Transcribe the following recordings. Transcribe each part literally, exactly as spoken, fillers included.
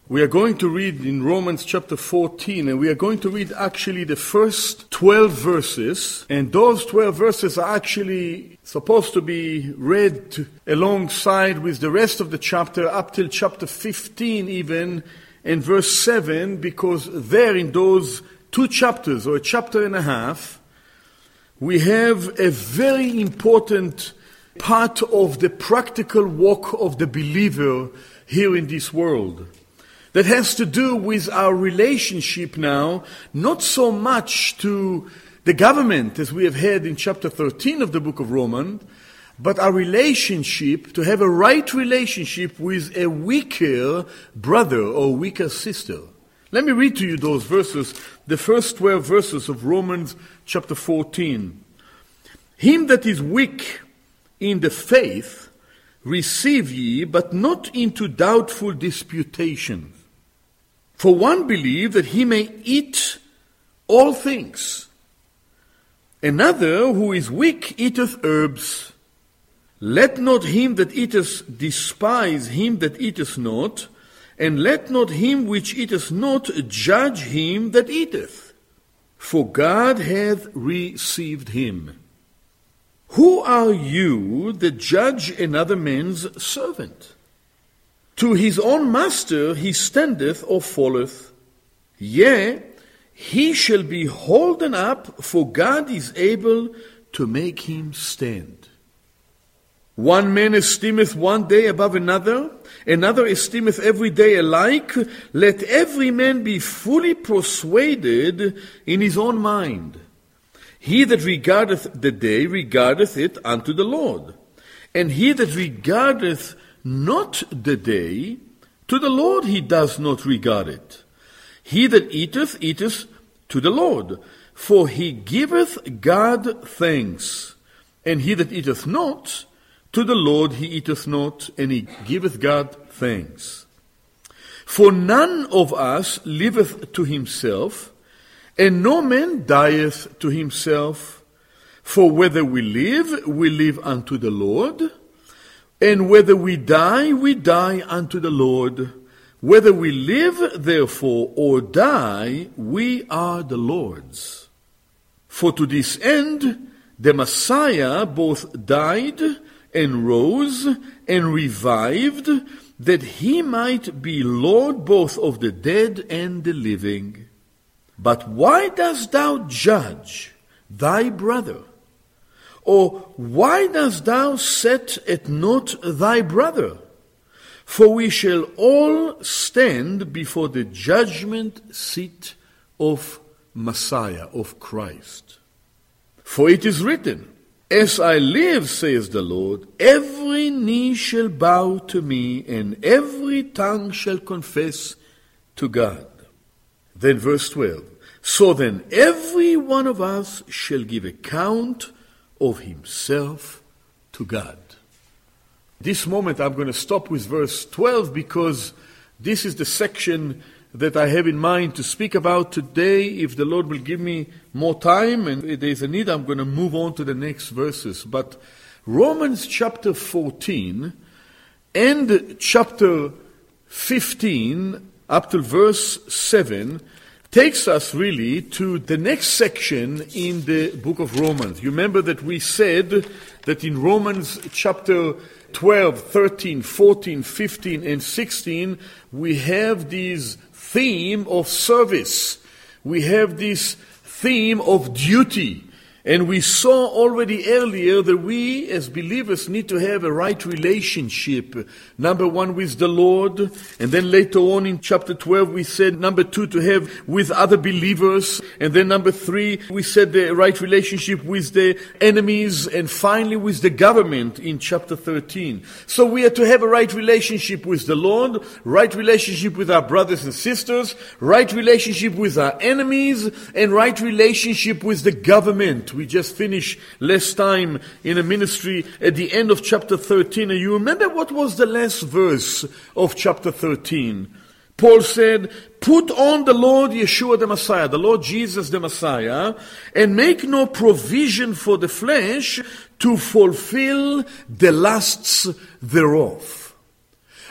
We are going to read in Romans chapter fourteen, and we are going to read actually the first twelve verses, and those twelve verses are actually supposed to be read alongside with the rest of the chapter up till chapter fifteen even, and verse seven, because there in those two chapters, or a chapter and a half, we have a very important part of the practical walk of the believer here in this world. That has to do with our relationship now, not so much to the government as we have had in chapter thirteen of the book of Romans, but our relationship, to have a right relationship with a weaker brother or weaker sister. Let me read to you those verses, the first twelve verses of Romans chapter fourteen. Him that is weak in the faith receive ye, but not into doubtful disputations. For one believe that he may eat all things. Another who is weak eateth herbs. Let not him that eateth despise him that eateth not, and let not him which eateth not judge him that eateth. For God hath received him. Who are you that judge another man's servant? To his own master he standeth or falleth. Yea, he shall be holden up, for God is able to make him stand. One man esteemeth one day above another, another esteemeth every day alike. Let every man be fully persuaded in his own mind. He that regardeth the day regardeth it unto the Lord, and he that regardeth not the day, to the Lord he does not regard it. He that eateth, eateth to the Lord, for he giveth God thanks. And he that eateth not, to the Lord he eateth not, and he giveth God thanks. For none of us liveth to himself, and no man dieth to himself. For whether we live, we live unto the Lord, and whether we die, we die unto the Lord. Whether we live, therefore, or die, we are the Lord's. For to this end the Messiah both died and rose and revived, that he might be Lord both of the dead and the living. But why dost thou judge thy brother? Or why dost thou set at naught thy brother? For we shall all stand before the judgment seat of Messiah, of Christ. For it is written, As I live, says the Lord, every knee shall bow to me, and every tongue shall confess to God. Then verse twelve, So then every one of us shall give account of himself to God. This moment I'm going to stop with verse twelve, because this is the section that I have in mind to speak about today. If the Lord will give me more time and if there is a need, I'm going to move on to the next verses. But Romans chapter fourteen and chapter fifteen up to verse seven takes us really to the next section in the book of Romans. You remember that we said that in Romans chapter twelve, thirteen, fourteen, fifteen, and sixteen, we have this theme of service. We have this theme of duty. And we saw already earlier that we as believers need to have a right relationship. Number one, with the Lord. And then later on in chapter twelve we said number two, to have with other believers. And then number three, we said the right relationship with the enemies. And finally with the government in chapter thirteen. So we are to have a right relationship with the Lord, right relationship with our brothers and sisters, right relationship with our enemies, and right relationship with the government. We just finished last time in a ministry at the end of chapter thirteen. And you remember what was the last verse of chapter thirteen? Paul said, Put on the Lord Yeshua the Messiah, the Lord Jesus the Messiah, and make no provision for the flesh to fulfill the lusts thereof.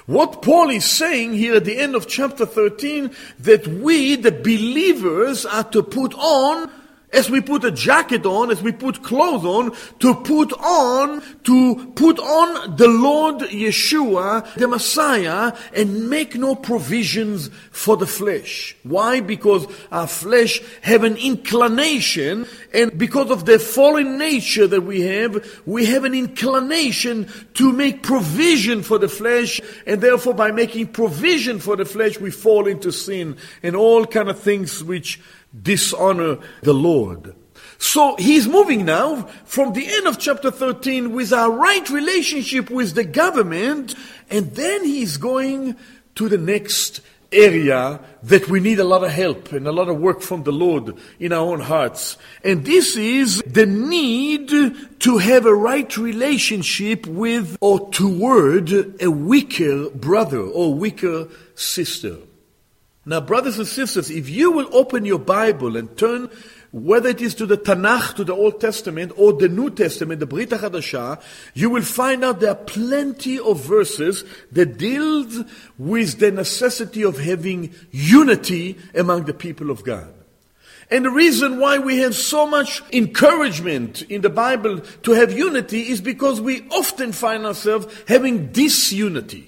What Paul is saying here at the end of chapter thirteen, that we, the believers, are to put on, as we put a jacket on, as we put clothes on, to put on, to put on the Lord Yeshua, the Messiah, and make no provisions for the flesh. Why? Because our flesh have an inclination, and because of the fallen nature that we have, we have an inclination to make provision for the flesh, and therefore by making provision for the flesh, we fall into sin and all kind of things which dishonor the Lord. So he's moving now from the end of chapter thirteen with our right relationship with the government, and then he's going to the next area that we need a lot of help and a lot of work from the Lord in our own hearts. And this is the need to have a right relationship with or toward a weaker brother or weaker sister. Now, brothers and sisters, if you will open your Bible and turn, whether it is to the Tanakh, to the Old Testament, or the New Testament, the Brit HaChadashah, you will find out there are plenty of verses that deal with the necessity of having unity among the people of God. And the reason why we have so much encouragement in the Bible to have unity is because we often find ourselves having disunity.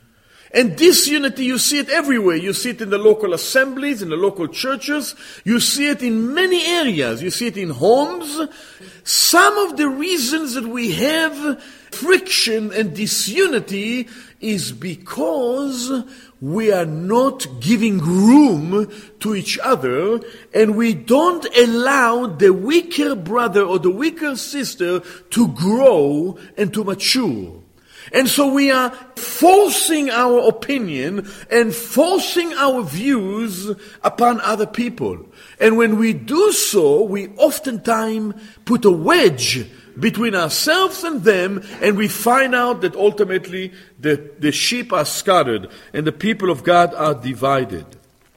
And this unity, you see it everywhere. You see it in the local assemblies, in the local churches. You see it in many areas. You see it in homes. Some of the reasons that we have friction and disunity is because we are not giving room to each other, and we don't allow the weaker brother or the weaker sister to grow and to mature. And so we are forcing our opinion and forcing our views upon other people. And when we do so, we oftentimes put a wedge between ourselves and them, and we find out that ultimately the, the sheep are scattered and the people of God are divided.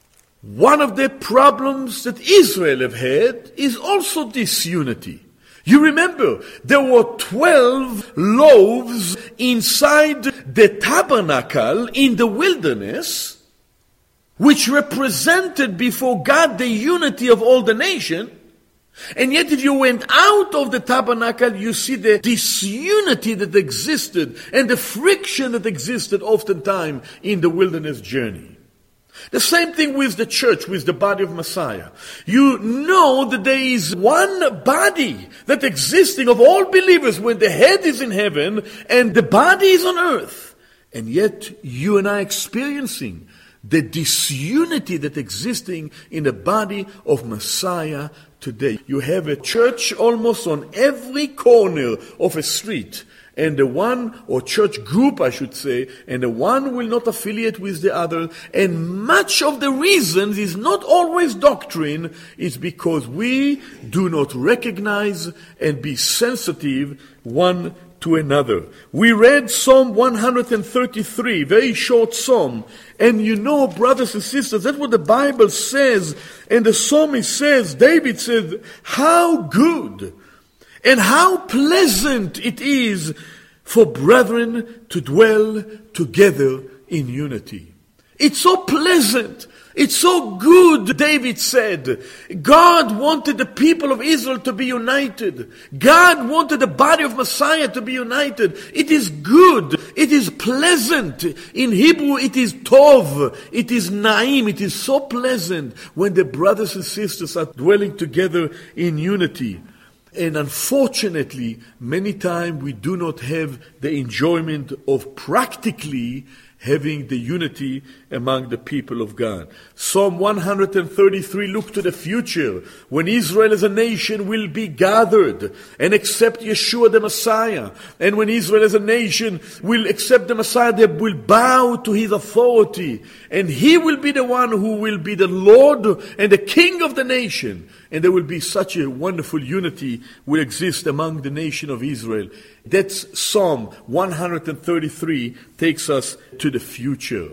One of the problems that Israel have had is also disunity. You remember, there were twelve loaves inside the tabernacle in the wilderness, which represented before God the unity of all the nation. And yet if you went out of the tabernacle, you see the disunity that existed and the friction that existed oftentimes in the wilderness journey. The same thing with the church, with the body of Messiah. You know that there is one body that existing of all believers when the head is in heaven and the body is on earth. And yet you and I experiencing the disunity that existing in the body of Messiah today. You have a church almost on every corner of a street. And the one, or church group I should say, and the one will not affiliate with the other. And much of the reasons is not always doctrine, it's because we do not recognize and be sensitive one to another. We read Psalm one thirty-three, very short psalm. And you know, brothers and sisters, that's what the Bible says. And the psalmist says, David said, how good and how pleasant it is for brethren to dwell together in unity. It's so pleasant. It's so good, David said. God wanted the people of Israel to be united. God wanted the body of Messiah to be united. It is good. It is pleasant. In Hebrew, it is tov. It is naim. It is so pleasant when the brothers and sisters are dwelling together in unity. And unfortunately, many times we do not have the enjoyment of practically having the unity among the people of God. Psalm one thirty-three, look to the future, when Israel as a nation will be gathered and accept Yeshua the Messiah. And when Israel as a nation will accept the Messiah, they will bow to his authority. And he will be the one who will be the Lord and the King of the nation. And there will be such a wonderful unity will exist among the nation of Israel. That's Psalm one thirty-three takes us to the future.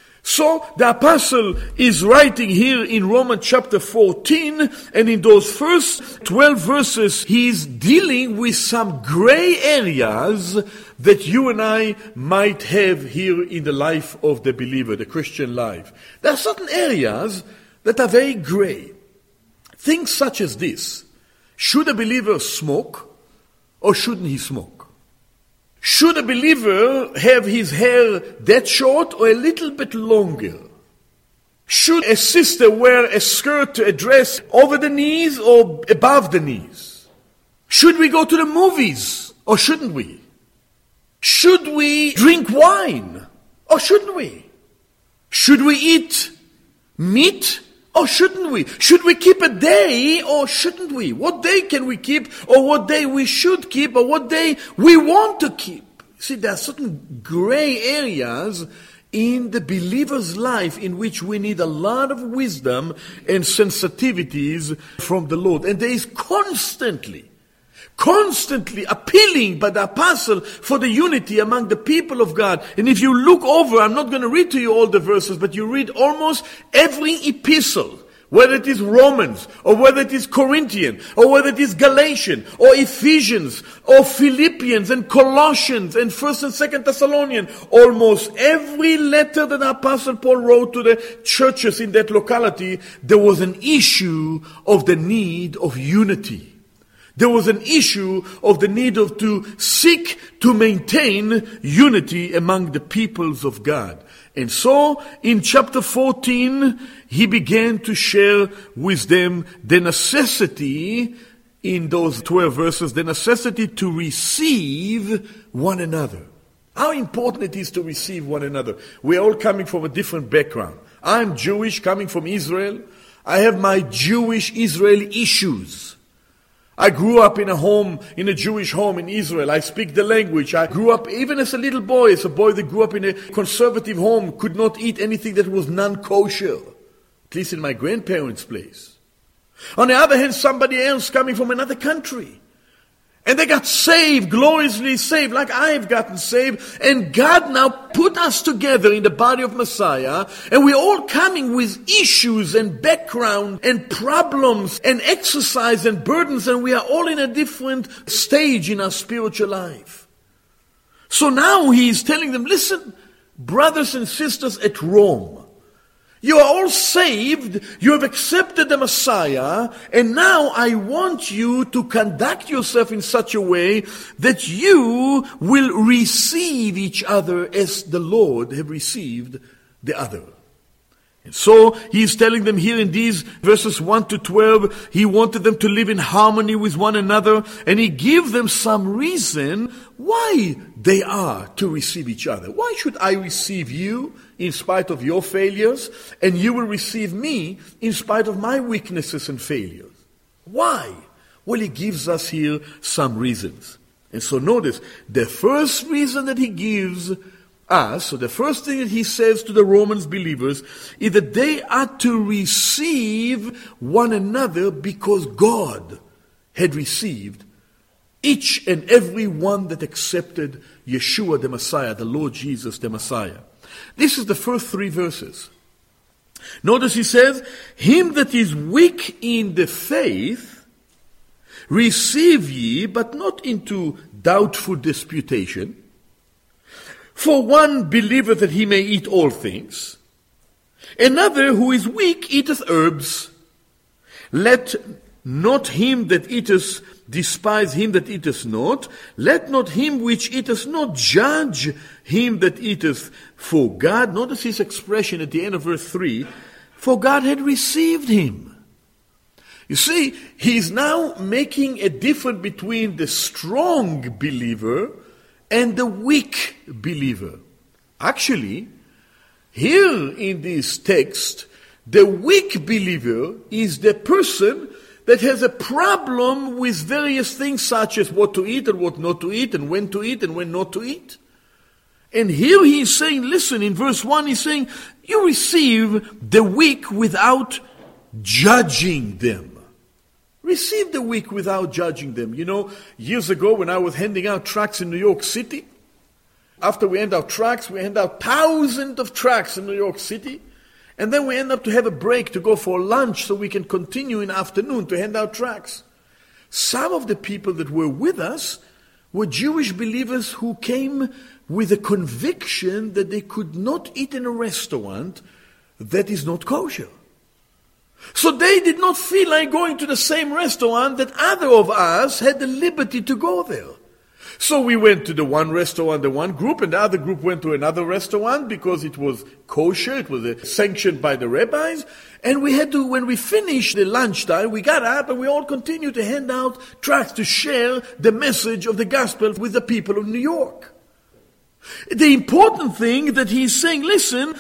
So the apostle is writing here in Romans chapter fourteen, and in those first twelve verses, he's dealing with some gray areas that you and I might have here in the life of the believer, the Christian life. There are certain areas that are very gray. Things such as this. Should a believer smoke or shouldn't he smoke? Should a believer have his hair that short or a little bit longer? Should a sister wear a skirt, a dress over the knees or above the knees? Should we go to the movies or shouldn't we? Should we drink wine or shouldn't we? Should we eat meat or shouldn't we? Should we keep a day or shouldn't we? What day can we keep or what day we should keep or what day we want to keep? See, there are certain gray areas in the believer's life in which we need a lot of wisdom and sensitivities from the Lord. And there is constantly, constantly appealing by the apostle for the unity among the people of God. And if you look over, I'm not going to read to you all the verses, but you read almost every epistle, whether it is Romans, or whether it is Corinthian, or whether it is Galatian, or Ephesians, or Philippians, and Colossians, and First and Second Thessalonians, almost every letter that the Apostle Paul wrote to the churches in that locality, there was an issue of the need of unity. There was an issue of the need of to seek to maintain unity among the peoples of God. And so, in chapter fourteen, he began to share with them the necessity, in those twelve verses, the necessity to receive one another. How important it is to receive one another. We're all coming from a different background. I'm Jewish, coming from Israel. I have my Jewish Israeli issues. I grew up in a home, in a Jewish home in Israel. I speak the language. I grew up, even as a little boy, as a boy that grew up in a conservative home, could not eat anything that was non-kosher. At least in my grandparents' place. On the other hand, somebody else coming from another country. And they got saved, gloriously saved, like I have gotten saved. And God now put us together in the body of Messiah. And we're all coming with issues and background and problems and exercise and burdens. And we are all in a different stage in our spiritual life. So now he is telling them, listen, brothers and sisters at Rome, you are all saved, you have accepted the Messiah, and now I want you to conduct yourself in such a way that you will receive each other as the Lord have received the other. And so he is telling them here in these verses one to twelve, he wanted them to live in harmony with one another, and he gave them some reason why they are to receive each other. Why should I receive you in spite of your failures, and you will receive me in spite of my weaknesses and failures? Why? Well, he gives us here some reasons. And so notice, the first reason that he gives us, so the first thing that he says to the Romans believers, is that they are to receive one another because God had received each and every one that accepted Yeshua the Messiah, the Lord Jesus the Messiah. This is the first three verses. Notice he says, him that is weak in the faith, receive ye, but not into doubtful disputation. For one believeth that he may eat all things. Another who is weak eateth herbs. Let not him that eateth despise him that eateth not. Let not him which eateth not judge him that eateth. For God, notice his expression at the end of verse three, for God had received him. You see, he is now making a difference between the strong believer and the weak believer. Actually, here in this text, the weak believer is the person that has a problem with various things such as what to eat and what not to eat, and when to eat and when not to eat. And here he is saying, listen, in verse one he's saying, you receive the weak without judging them. Receive the weak without judging them. You know, years ago when I was handing out tracts in New York City, after we hand out tracts, we hand out thousands of tracts in New York City, and then we end up to have a break to go for lunch so we can continue in the afternoon to hand out tracts. Some of the people that were with us were Jewish believers who came with a conviction that they could not eat in a restaurant that is not kosher. So they did not feel like going to the same restaurant that other of us had the liberty to go there. So we went to the one restaurant, the one group, and the other group went to another restaurant because it was kosher, it was uh, sanctioned by the rabbis. And we had to, when we finished the lunchtime, we got up and we all continued to hand out tracts to share the message of the gospel with the people of New York. The important thing that he's saying, listen,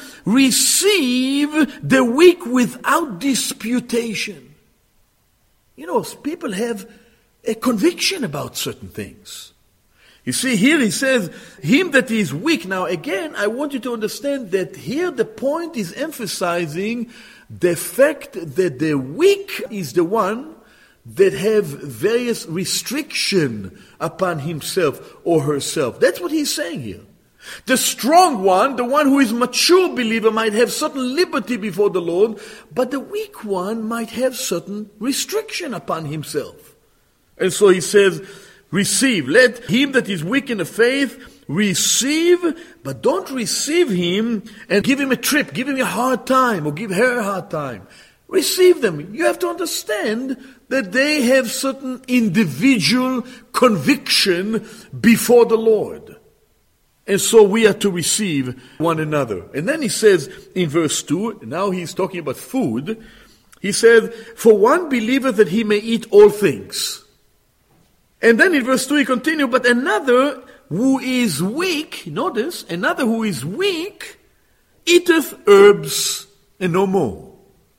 receive the weak without disputation. You know, people have a conviction about certain things. You see, here he says, him that is weak. Now again, I want you to understand that here the point is emphasizing the fact that the weak is the one that have various restriction upon himself or herself. That's what he's saying here. The strong one, the one who is mature believer, might have certain liberty before the Lord, but the weak one might have certain restriction upon himself. And so he says, receive. Let him that is weak in the faith receive, but don't receive him and give him a trip, give him a hard time, or give her a hard time. Receive them. You have to understand that they have certain individual conviction before the Lord. And so we are to receive one another. And then he says in verse two, now he's talking about food, he said, for one believeth that he may eat all things. And then in verse two he continues, but another who is weak, notice, another who is weak eateth herbs and no more.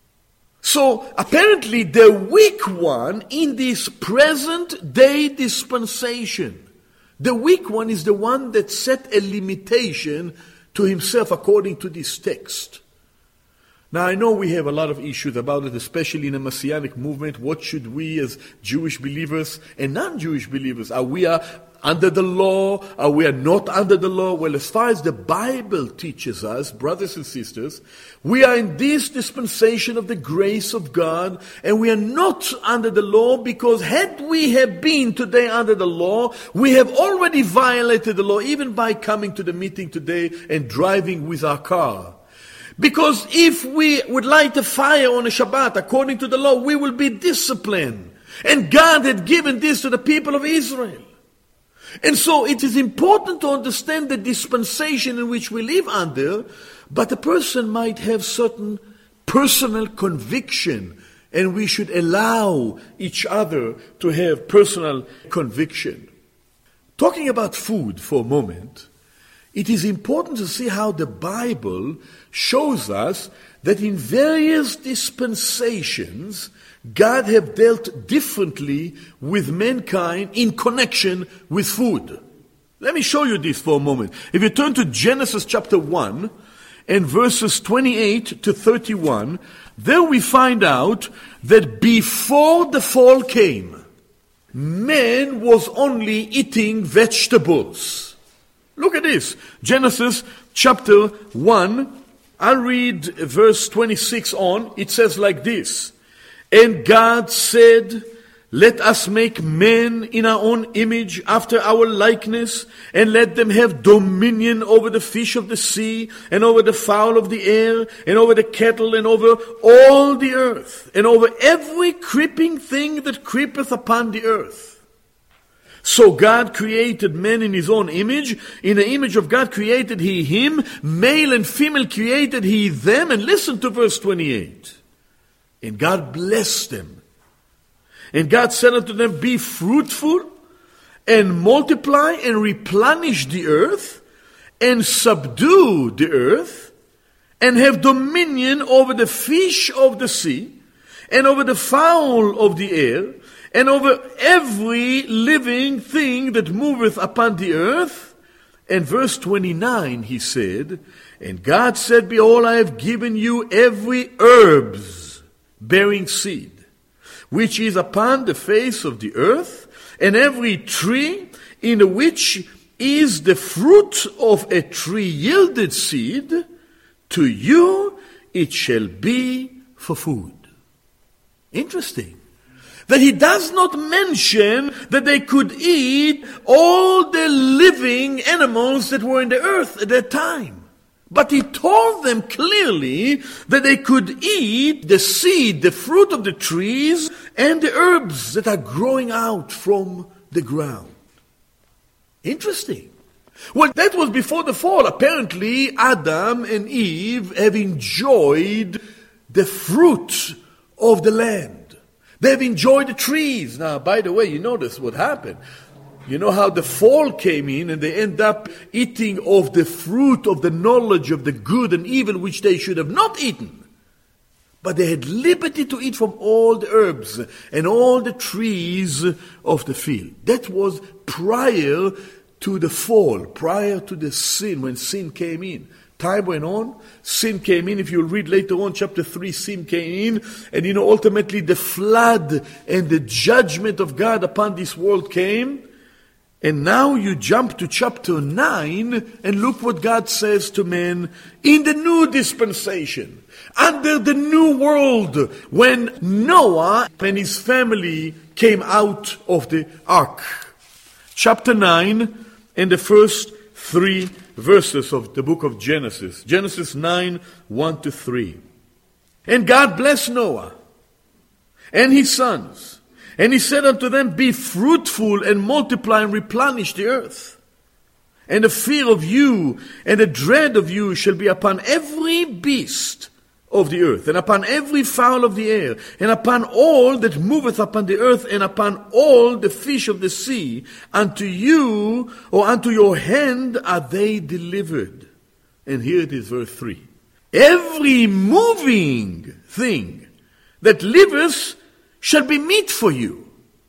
So apparently the weak one in this present day dispensation, the weak one is the one that set a limitation to himself according to this text. Now I know we have a lot of issues about it, especially in the Messianic movement. What should we as Jewish believers and non-Jewish believers, are we are under the law? Are we are not under the law? Well, as far as the Bible teaches us, brothers and sisters, we are in this dispensation of the grace of God, and we are not under the law, because had we have been today under the law, we have already violated the law, even by coming to the meeting today and driving with our car. Because if we would light a fire on a Shabbat according to the law, we will be disciplined. And God had given this to the people of Israel. And so it is important to understand the dispensation in which we live under, but a person might have certain personal conviction, and we should allow each other to have personal conviction. Talking about food for a moment, it is important to see how the Bible shows us that in various dispensations, God have dealt differently with mankind in connection with food. Let me show you this for a moment. If you turn to Genesis chapter one and verses twenty-eight to thirty-one, there we find out that before the fall came, man was only eating vegetables. Look at this. Genesis chapter one, I'll read verse twenty-six on. It says like this. And God said, let us make men in our own image, after our likeness, and let them have dominion over the fish of the sea, and over the fowl of the air, and over the cattle, and over all the earth, and over every creeping thing that creepeth upon the earth. So God created man in his own image. In the image of God created he him. Male and female created he them. And listen to verse twenty-eight. And God blessed them. And God said unto them, be fruitful, and multiply, and replenish the earth, and subdue the earth, and have dominion over the fish of the sea, and over the fowl of the air, and over every living thing that moveth upon the earth. And verse twenty-nine, he said, and God said, behold, I have given you every herbs bearing seed, which is upon the face of the earth, and every tree in which is the fruit of a tree yielded seed, to you it shall be for food. Interesting. that he does not mention that they could eat all the living animals that were in the earth at that time. But he told them clearly that they could eat the seed, the fruit of the trees, and the herbs that are growing out from the ground. Interesting. Well, that was before the fall. Apparently, Adam and Eve have enjoyed the fruit of the land. They've enjoyed the trees. Now, by the way, you notice what happened. You know how the fall came in and they end up eating of the fruit of the knowledge of the good and evil which they should have not eaten. But they had liberty to eat from all the herbs and all the trees of the field. That was prior to the fall, prior to the sin, when sin came in. Time went on, sin came in. If you'll read later on, chapter three, sin came in. And you know, ultimately the flood and the judgment of God upon this world came. And now you jump to chapter nine and look what God says to men in the new dispensation, under the new world, when Noah and his family came out of the ark. Chapter nine and the first three verses of the book of Genesis. Genesis nine, one to three. And God blessed Noah and his sons. And he said unto them, be fruitful and multiply and replenish the earth. And the fear of you and the dread of you shall be upon every beast of the earth, and upon every fowl of the air, and upon all that moveth upon the earth, and upon all the fish of the sea. Unto you, or unto your hand are they delivered. And here it is, verse three. Every moving thing that liveth shall be meat for you.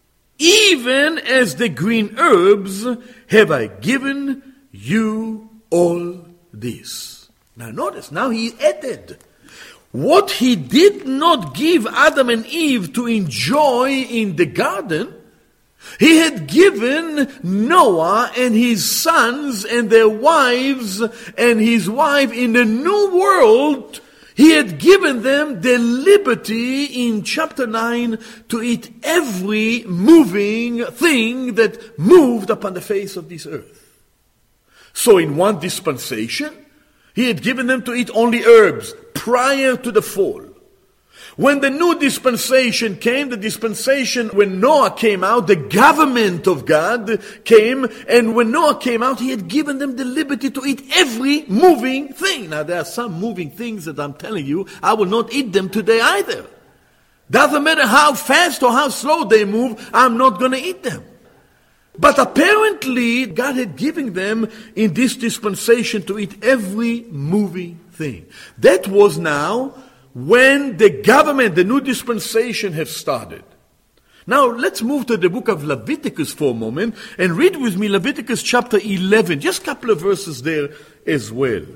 Even as the green herbs have I given you all this. Now notice, now he added what he did not give Adam and Eve to enjoy in the garden. He had given Noah and his sons and their wives and his wife in the new world. He had given them the liberty in chapter nine to eat every moving thing that moved upon the face of this earth. So in one dispensation, he had given them to eat only herbs prior to the fall. When the new dispensation came, the dispensation when Noah came out, the government of God came, and when Noah came out, he had given them the liberty to eat every moving thing. Now there are some moving things that I'm telling you, I will not eat them today either. Doesn't matter how fast or how slow they move, I'm not going to eat them. But apparently, God had given them in this dispensation to eat every moving thing. That was now when the government, the new dispensation have started. Now let's move to the book of Leviticus for a moment and read with me Leviticus chapter eleven, just a couple of verses there as well.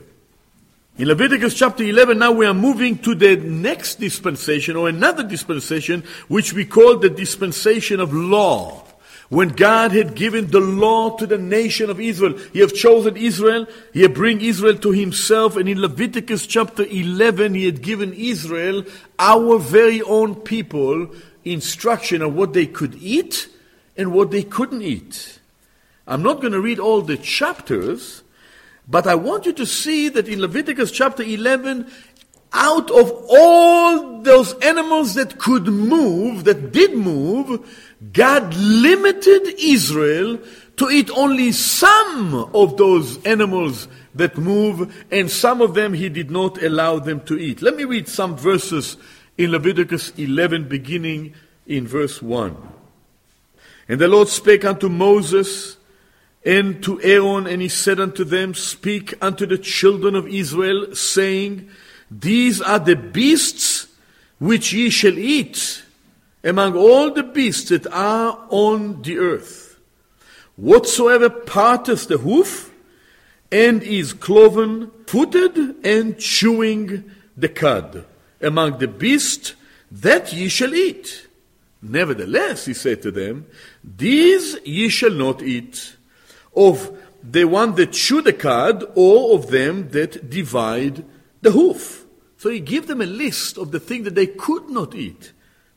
In Leviticus chapter eleven, now we are moving to the next dispensation or another dispensation which we call the dispensation of law. When God had given the law to the nation of Israel, He had chosen Israel, He had bring Israel to Himself, and in Leviticus chapter eleven, He had given Israel, our very own people, instruction on what they could eat and what they couldn't eat. I'm not going to read all the chapters, but I want you to see that in Leviticus chapter eleven, out of all those animals that could move, that did move, God limited Israel to eat only some of those animals that move, and some of them He did not allow them to eat. Let me read some verses in Leviticus eleven, beginning in verse one. And the Lord spake unto Moses and to Aaron, and He said unto them, speak unto the children of Israel, saying, these are the beasts which ye shall eat among all the beasts that are on the earth. Whatsoever parteth the hoof, and is cloven footed, and chewing the cud, among the beasts that ye shall eat. Nevertheless, He said to them, these ye shall not eat, of the one that chew the cud, or of them that divide the hoof. So He gave them a list of the things that they could not eat.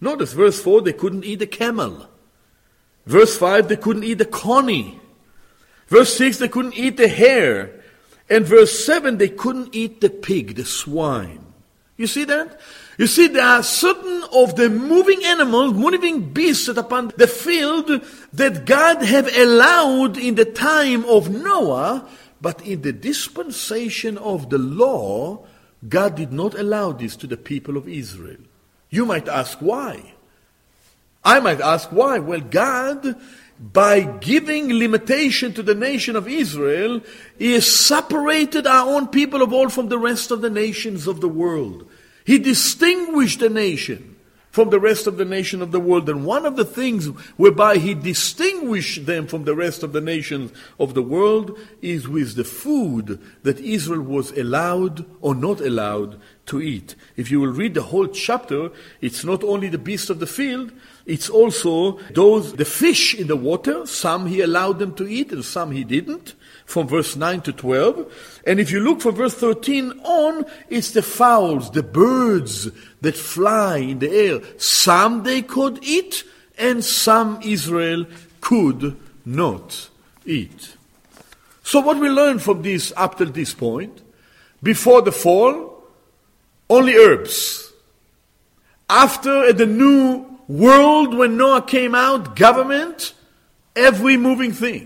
Notice verse four, they couldn't eat a camel. Verse five, they couldn't eat a coney. Verse six, they couldn't eat the hare. And verse seven, they couldn't eat the pig, the swine. You see that? You see, there are certain of the moving animals, moving beasts that upon the field that God have allowed in the time of Noah, but in the dispensation of the law, God did not allow this to the people of Israel. You might ask why. I might ask why. Well, God, by giving limitation to the nation of Israel, He has separated our own people of all from the rest of the nations of the world. He distinguished the nation from the rest of the nation of the world. And one of the things whereby He distinguished them from the rest of the nations of the world is with the food that Israel was allowed or not allowed to eat. If you will read the whole chapter, it's not only the beasts of the field, it's also those, the fish in the water. Some He allowed them to eat and some He didn't, from verse nine to twelve. And if you look from verse thirteen on, it's the fowls, the birds that fly in the air. Some they could eat and some Israel could not eat. So what we learn from this up till this point, before the fall, only herbs. After at the new world when Noah came out, government, every moving thing.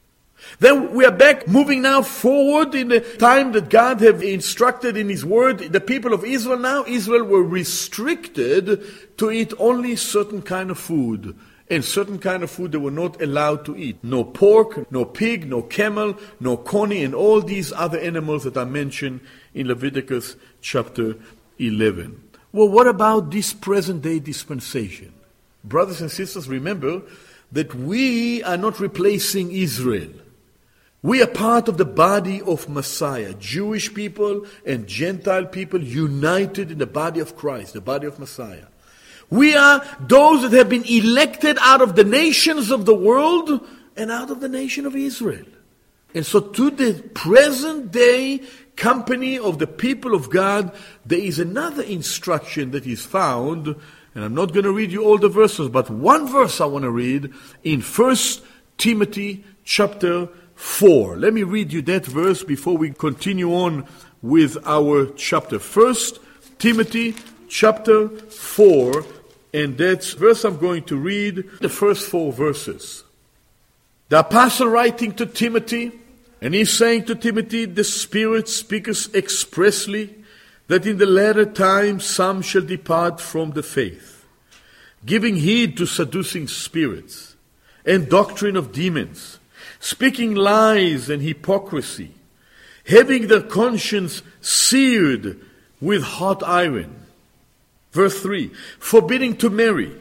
Then we are back, moving now forward in the time that God have instructed in His word. The people of Israel now, Israel were restricted to eat only certain kind of food. And certain kind of food they were not allowed to eat. No pork, no pig, no camel, no coney, and all these other animals that are mentioned in Leviticus chapter eleven. Well, what about this present day dispensation? Brothers and sisters, remember that we are not replacing Israel. We are part of the body of Messiah. Jewish people and Gentile people united in the body of Christ, the body of Messiah. We are those that have been elected out of the nations of the world and out of the nation of Israel. And so to the present day company of the people of God, there is another instruction that is found, and I'm not going to read you all the verses, but one verse I want to read in First Timothy chapter four. Let me read you that verse before we continue on with our chapter. First Timothy chapter four, and that's verse I'm going to read, the first four verses. The apostle writing to Timothy, and he's saying to Timothy, the Spirit speaketh expressly that in the latter time some shall depart from the faith, giving heed to seducing spirits and doctrine of demons, speaking lies and hypocrisy, having their conscience seared with hot iron. Verse three, forbidding to marry,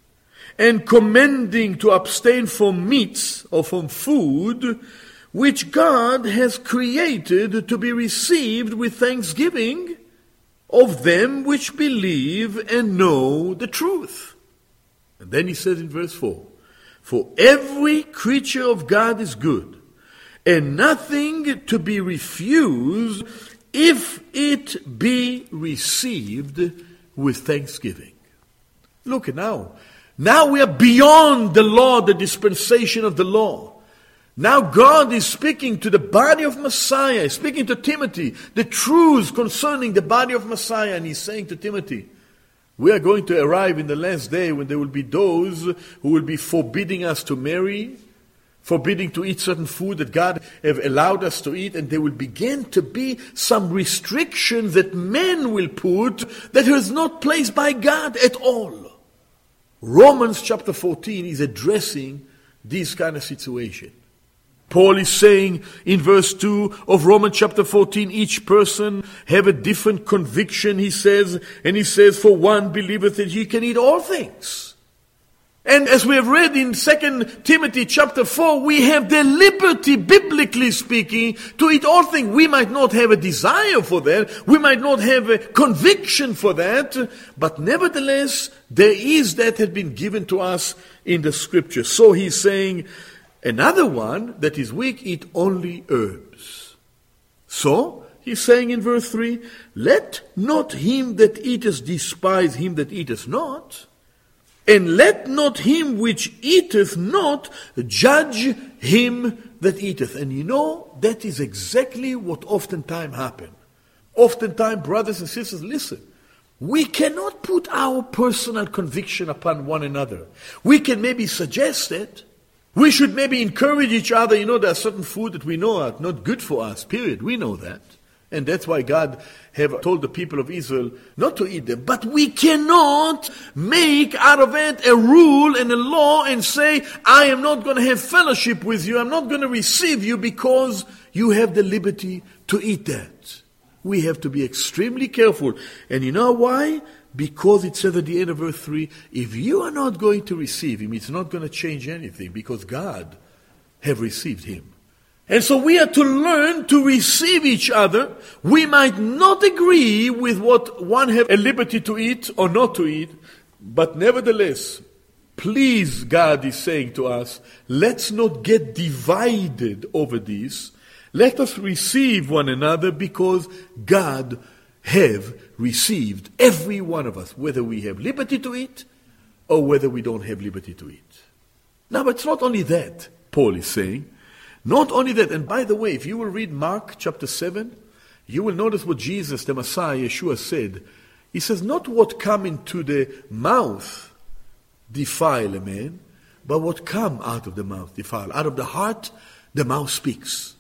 and commending to abstain from meats or from food which God has created to be received with thanksgiving of them which believe and know the truth. And then he says in verse four, for every creature of God is good, and nothing to be refused if it be received with thanksgiving. Look now. Now we are beyond the law, the dispensation of the law. Now God is speaking to the body of Messiah, speaking to Timothy, the truths concerning the body of Messiah, and he's saying to Timothy, we are going to arrive in the last day when there will be those who will be forbidding us to marry, forbidding to eat certain food that God have allowed us to eat, and there will begin to be some restrictions that men will put that is not placed by God at all. Romans chapter fourteen is addressing this kind of situation. Paul is saying in verse two of Romans chapter fourteen, each person have a different conviction, he says, and he says, for one believeth that he can eat all things. And as we have read in Second Timothy chapter four, we have the liberty, biblically speaking, to eat all things. We might not have a desire for that. We might not have a conviction for that. But nevertheless, there is that has been given to us in the scripture. So he's saying, another one that is weak, eat only herbs. So, he's saying in verse three, let not him that eateth despise him that eateth not. And let not him which eateth not judge him that eateth. And you know, that is exactly what oftentimes happens. Oftentimes, brothers and sisters, listen. We cannot put our personal conviction upon one another. We can maybe suggest it. We should maybe encourage each other. You know, there are certain food that we know are not good for us, period. We know that. And that's why God have told the people of Israel not to eat them. But we cannot make out of it a rule and a law and say, I am not going to have fellowship with you. I'm not going to receive you because you have the liberty to eat that. We have to be extremely careful. And you know why? Because it says at the end of verse three, if you are not going to receive him, it's not going to change anything because God have received him. And so we are to learn to receive each other. We might not agree with what one have a liberty to eat or not to eat, but nevertheless, please, God is saying to us, let's not get divided over this. Let us receive one another because God have received every one of us, whether we have liberty to eat or whether we don't have liberty to eat. Now, but it's not only that, Paul is saying. Not only that, and by the way, if you will read Mark chapter seven, you will notice what Jesus, the Messiah, Yeshua said. He says, not what come into the mouth defile a man, but what come out of the mouth defile. Out of the heart, the mouth speaks.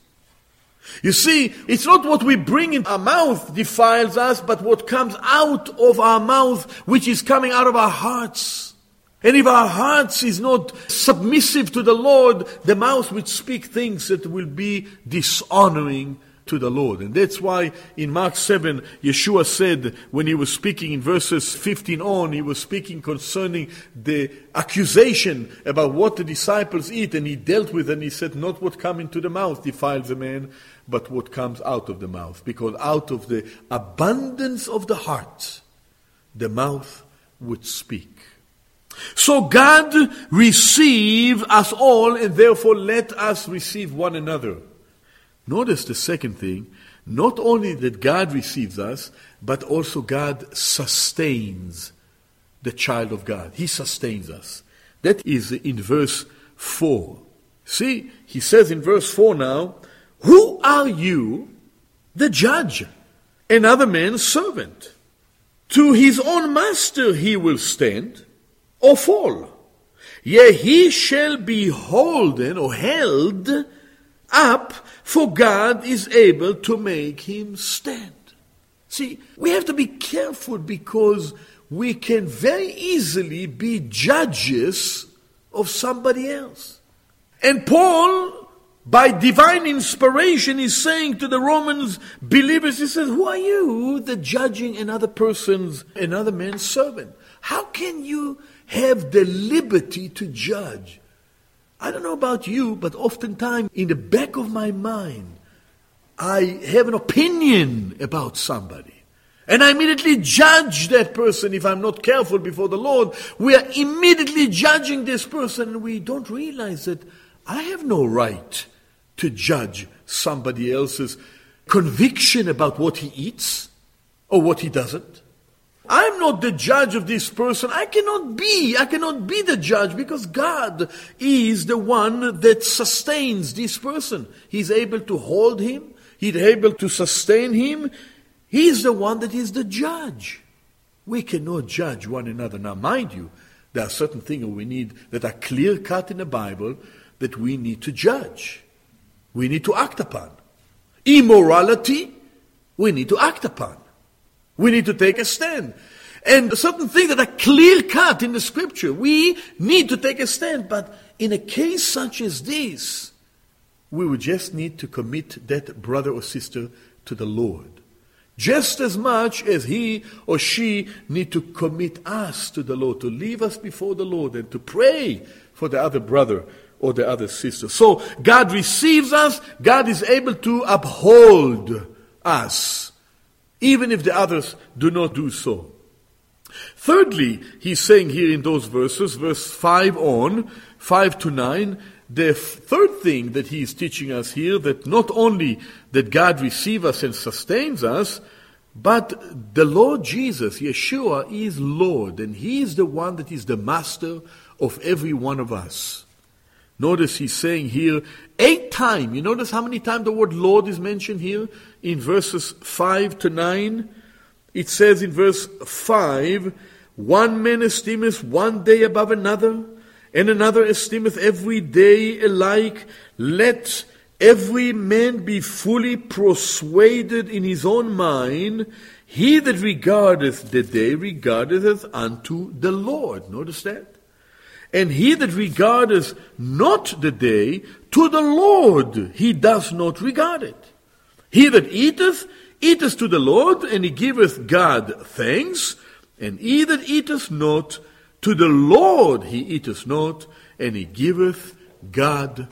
You see, it's not what we bring in our mouth defiles us, but what comes out of our mouth, which is coming out of our hearts. And if our hearts is not submissive to the Lord, the mouth will speak things that will be dishonoring to the Lord. And that's why in Mark seven, Yeshua said, when he was speaking in verses fifteen on, he was speaking concerning the accusation about what the disciples eat, and he dealt with it, and he said, not what comes into the mouth defiles a man, but what comes out of the mouth. Because out of the abundance of the heart, the mouth would speak. So God receive us all, and therefore let us receive one another. Notice the second thing, not only that God receives us, but also God sustains the child of God. He sustains us. That is in verse four. See, he says in verse four now, who are you, the judge, another man's servant? To his own master he will stand, or fall. Yea, he shall be holden or held up, for God is able to make him stand. See, we have to be careful because we can very easily be judges of somebody else. And Paul, by divine inspiration, is saying to the Romans believers, he says, who are you that judging another person's, another man's servant? How can you have the liberty to judge? I don't know about you, but oftentimes in the back of my mind, I have an opinion about somebody. And I immediately judge that person if I'm not careful before the Lord. We are immediately judging this person, and we don't realize that I have no right to judge somebody else's conviction about what he eats or what he doesn't. I'm not the judge of this person. I cannot be. I cannot be the judge because God is the one that sustains this person. He's able to hold him. He's able to sustain him. He's the one that is the judge. We cannot judge one another. Now, mind you, there are certain things we need that are clear-cut in the Bible that we need to judge. We need to act upon. Immorality, we need to act upon. We need to take a stand. And certain things that are clear-cut in the Scripture, we need to take a stand. But in a case such as this, we would just need to commit that brother or sister to the Lord. Just as much as he or she need to commit us to the Lord, to leave us before the Lord and to pray for the other brother or the other sister. So God receives us, God is able to uphold us, even if the others do not do so. Thirdly, he's saying here in those verses, verse five on, five to nine, the third thing that he is teaching us here, that not only that God receives us and sustains us, But the Lord Jesus, Yeshua, is Lord, and He is the one that is the master of every one of us. Notice He's saying here, eight times. You notice how many times the word Lord is mentioned here? In verses five to nine. It says in verse five, one man esteemeth one day above another, and another esteemeth every day alike. Let every man be fully persuaded in his own mind. He that regardeth the day regardeth as unto the Lord. Notice that. And he that regardeth not the day, to the Lord he does not regard it. He that eateth, eateth to the Lord, and he giveth God thanks. And he that eateth not, to the Lord he eateth not, and he giveth God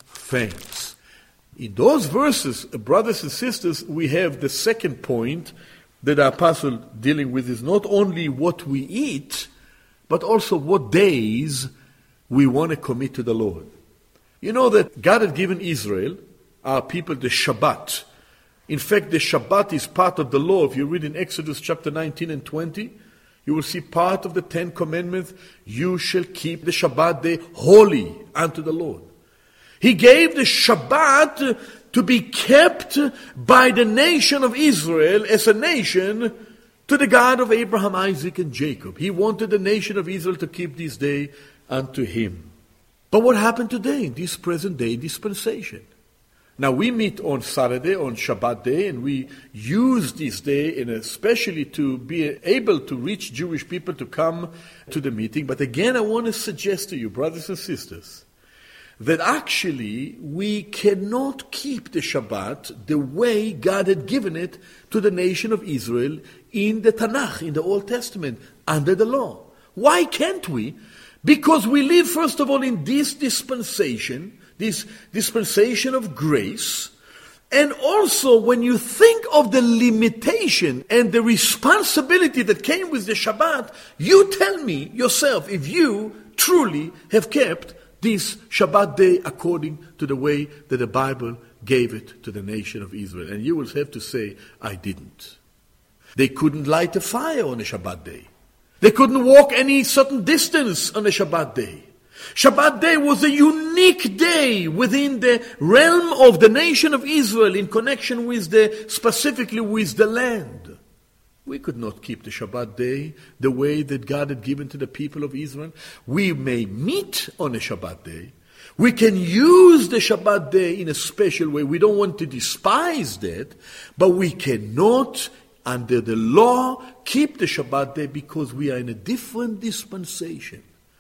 thanks. In those verses, brothers and sisters, we have the second point that the apostle dealing with is not only what we eat, but also what days we want to commit to the Lord. You know that God had given Israel, our people, the Shabbat. In fact, the Shabbat is part of the law. If you read in Exodus chapter nineteen and twenty, you will see part of the Ten Commandments. You shall keep the Shabbat day holy unto the Lord. He gave the Shabbat to be kept by the nation of Israel as a nation to the God of Abraham, Isaac, and Jacob. He wanted the nation of Israel to keep this day unto Him. But what happened today in this present day dispensation? Now we meet on Saturday, on Shabbat day, and we use this day, and especially to be able to reach Jewish people to come to the meeting. But again, I want to suggest to you, brothers and sisters, that actually we cannot keep the Shabbat the way God had given it to the nation of Israel in the Tanakh, in the Old Testament, under the law. Why can't we? Because we live, first of all, in this dispensation, this dispensation of grace, and also when you think of the limitation and the responsibility that came with the Shabbat, you tell me yourself if you truly have kept this Shabbat day according to the way that the Bible gave it to the nation of Israel. And you will have to say, I didn't. They couldn't light a fire on a Shabbat day. They couldn't walk any certain distance on a Shabbat day. Shabbat day was a unique day within the realm of the nation of Israel in connection with the, specifically with the land. We could not keep the Shabbat day the way that God had given to the people of Israel. We may meet on a Shabbat day. We can use the Shabbat day in a special way. We don't want to despise that, but we cannot, under the law, keep the Shabbat day because we are in a different dispensation.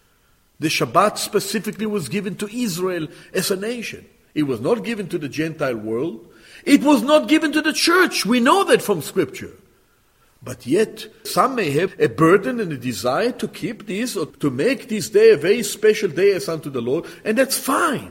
The Shabbat specifically was given to Israel as a nation. It was not given to the Gentile world. It was not given to the church. We know that from Scripture. But yet, some may have a burden and a desire to keep this or to make this day a very special day as unto the Lord, and that's fine.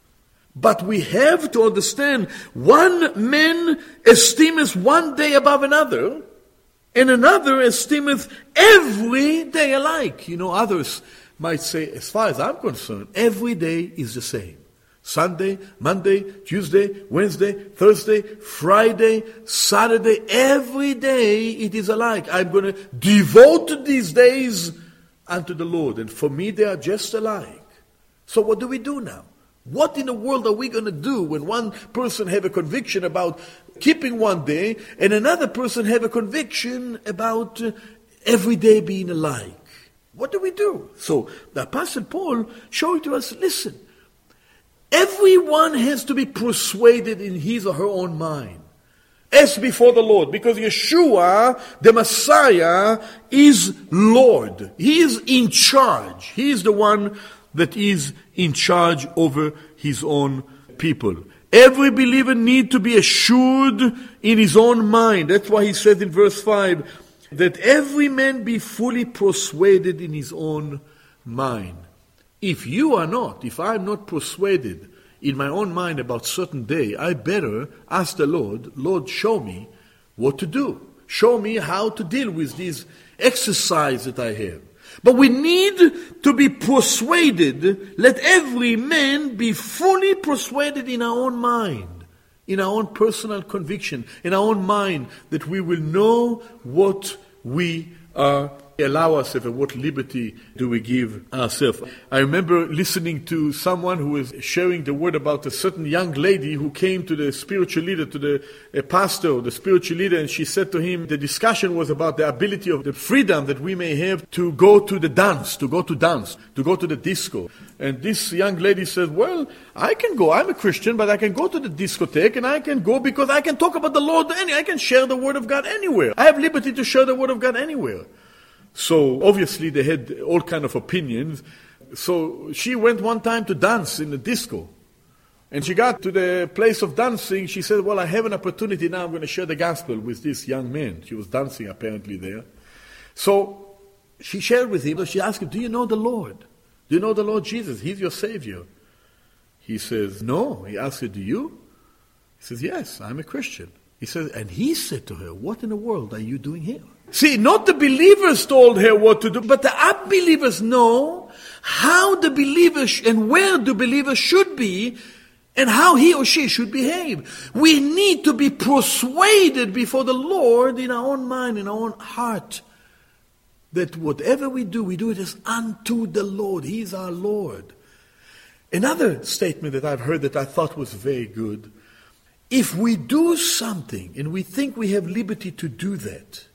But we have to understand, one man esteemeth one day above another, and another esteemeth every day alike. You know, others might say, as far as I'm concerned, every day is the same. Sunday, Monday, Tuesday, Wednesday, Thursday, Friday, Saturday, every day it is alike. I'm going to devote these days unto the Lord. And for me, they are just alike. So what do we do now? What in the world are we going to do when one person have a conviction about keeping one day and another person have a conviction about uh, every day being alike? What do we do? So the Apostle Paul showing to us, listen, everyone has to be persuaded in his or her own mind as before the Lord, because Yeshua, the Messiah, is Lord. He is in charge. He is the one that is in charge over his own people. Every believer needs to be assured in his own mind. That's why he says in verse five, that every man be fully persuaded in his own mind. If you are not, if I am not persuaded in my own mind about certain day, I better ask the Lord, Lord, show me what to do. Show me how to deal with this exercise that I have. But we need to be persuaded. Let every man be fully persuaded in our own mind. in our own personal conviction, in our own mind, that we will know what we are allow ourselves and what liberty do we give ourselves. I remember listening to someone who was sharing the word about a certain young lady who came to the spiritual leader, to the a pastor or the spiritual leader, and she said to him, the discussion was about the ability of the freedom that we may have to go to the dance, to go to dance, to go to the disco. And this young lady said, well, I can go, I'm a Christian, but I can go to the discotheque and I can go because I can talk about the Lord, any, I can share the word of God anywhere. I have liberty to share the word of God anywhere. So obviously they had all kind of opinions. So she went one time to dance in the disco. And she got to the place of dancing. She said, well, I have an opportunity now. I'm going to share the gospel with this young man. She was dancing apparently there. So she shared with him. She asked him, do you know the Lord? Do you know the Lord Jesus? He's your Savior. He says, no. He asked her, do you? He says, yes, I'm a Christian. He says, and he said to her, what in the world are you doing here? See, not the believers told her what to do, but the unbelievers know how the believers and where the believers should be and how he or she should behave. We need to be persuaded before the Lord in our own mind, in our own heart, that whatever we do, we do it as unto the Lord. He is our Lord. Another statement that I've heard that I thought was very good, if we do something and we think we have liberty to do that,